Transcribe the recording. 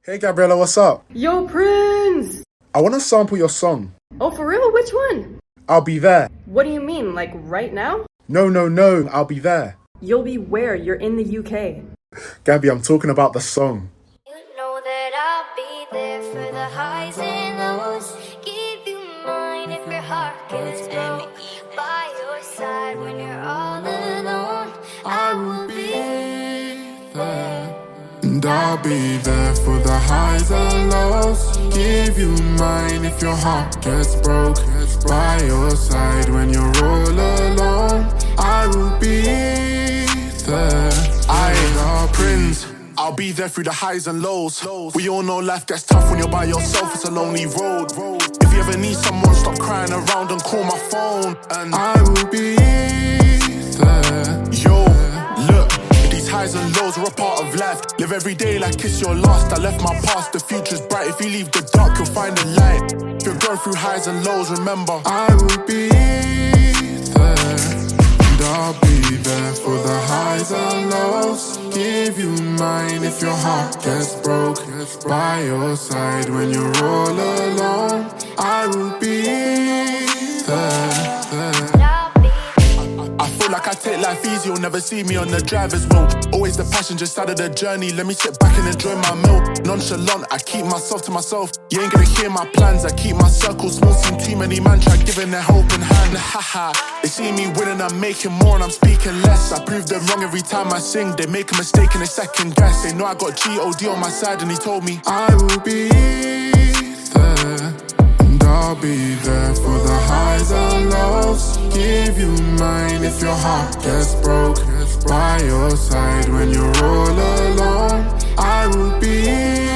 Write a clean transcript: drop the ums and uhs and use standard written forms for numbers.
Hey Gabriella, what's up? Yo, Prince! I want to sample your song. Oh, for real? Which one? I'll be there. What do you mean, like right now? No, I'll be there. You'll be where? You're in the UK. Gabby, I'm talking about the song. You know that I'll be there for the highs and lows. Give you mine if your heart gets broke. By your side when you're all alone. I will be there. And I'll be there for the highs and lows. Give you mine if your heart gets broke. By your side when you're all alone. I will be there. I, Prince, I'll be there through the highs and lows. We all know life gets tough when you're by yourself, it's a lonely road. If you ever need someone, stop crying around and call my phone. And I will be there. Yo, look, these highs and lows are a part of life. Live every day like it's your last. I left my past, the future's bright. If you leave the dark, you'll find the light. If you're going through highs and lows, remember I will be there. And I'll be there for the highs and lows. Give you mine if your heart gets broke. By your side when you're all alone. I will be there. I feel like I take life easy, you'll never see me on the driver's wheel. Always the passenger side of the journey, let me sit back and enjoy my meal. Nonchalant, I keep myself to myself. You ain't gonna hear my plans, I keep my circle small. Seen too many man try giving their helping hand. Haha, they see me winning, I'm making more and I'm speaking less. I prove them wrong every time I sing, they make a mistake and they second guess. They know I got G.O.D on my side and he told me I will be there. And I'll be there for the highs and lows. Give you mine if your heart gets broke. By your side when you're all alone. I will be